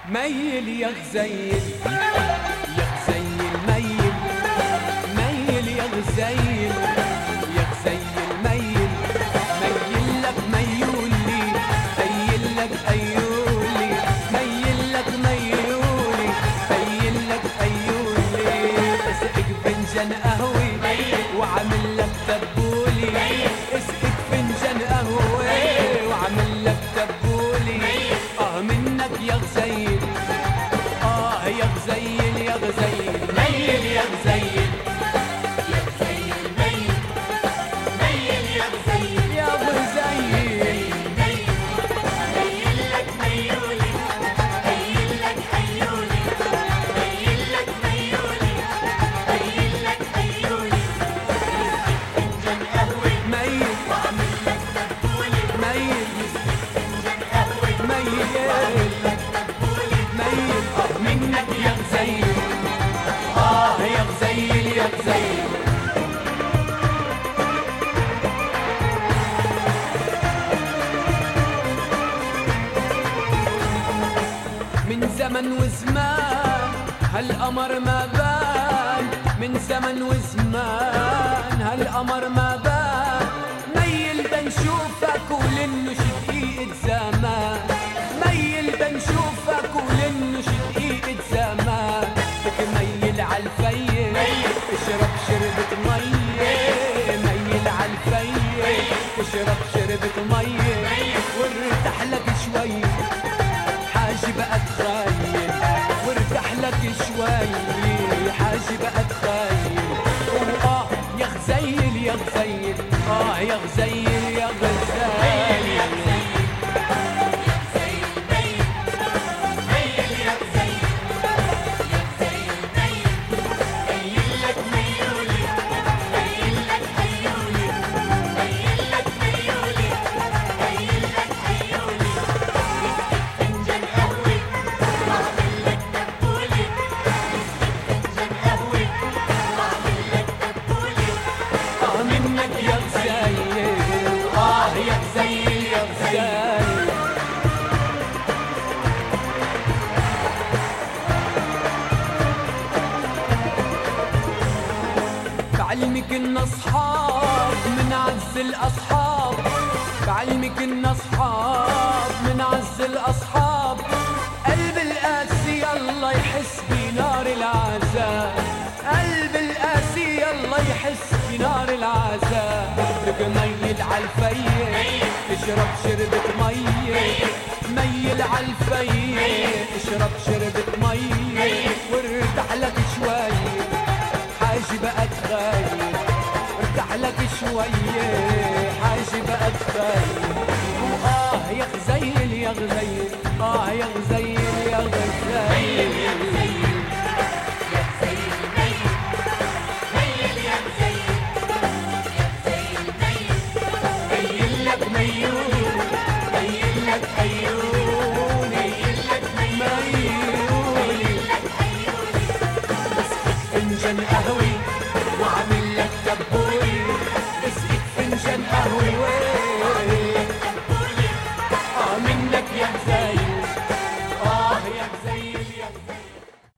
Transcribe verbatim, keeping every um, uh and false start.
ميل يا غزيل يا غزيل ميل ميل يا غزيل يا غزيل ميل ميل لك ميولي ميل لك أيولي ميل لك ميولي ميل لك أيولي اسقك فنجان قهوي وعامل لك تبولي اسقك فنجان قهوي وعامل لك تبولي اه منك يا غزيل اه يا غزيل يا غزيل ميل يا غزيل يا غزيل ميل ميل يا غزيل يا غزيل ميل لك ميولي ميل لك أيولي ميل لك ميولي ميل لك أيولي فنجان قهوة ميل وعامل لك تبولي ميل فنجان قهوة ميل وعامل لك تبولي ميل اه منك يا غزيل اه يا غزيل يا غزيل من زمن وزمان هالقمر ما بان من زمن وزمان هالقمر ما بان ميل بنشوفك ولنش دقيقة زمان ميل بنشوفك ولنش دقيقة زمان بك ميل عالفيل اشرب شربة مية ميل عالفيل اشرب شربة مية وارتاح لك شوي حاجي بقى تخيل وارتاح لك شوي حاجي بقى تخيل وآه يا غزيل يا غزيل آه يا غزيل يا غزيل يا غزيل ميل ميل يا غزيل يا غزيل ميل ميل لك ميولي ميل لك أيولي ميل لك ميولي ميل لك أيولي فنجان قهوة وعامل لك تبولي فنجان قهوة وعامل لك تبولي آه منك يا غزيل آه يا غزيل يا غزيل بعلمك ان اصحاب من عز الاصحاب بعلمك ان اصحاب من عز الاصحاب قلب القاسي الله يحس بنار العذاب قلب القاسي الله يحس بنار العذاب بك ميل عالفيل اشرب شربة مية ميل عالفيل اشرب شربة مية وارتاح لك شوي حاجي بقى تخيل ارتاح لك شوية حاجي بقى تخيل وآه يا غزيل يا غزيل آه يا غزيل يا غزيل يا غزيل ميل ميل يا غزيل يا غزيل ميل ميل لك ميول ميل لك أيوني ميل لك ميولي ميل لك أيولي فنجان قهوة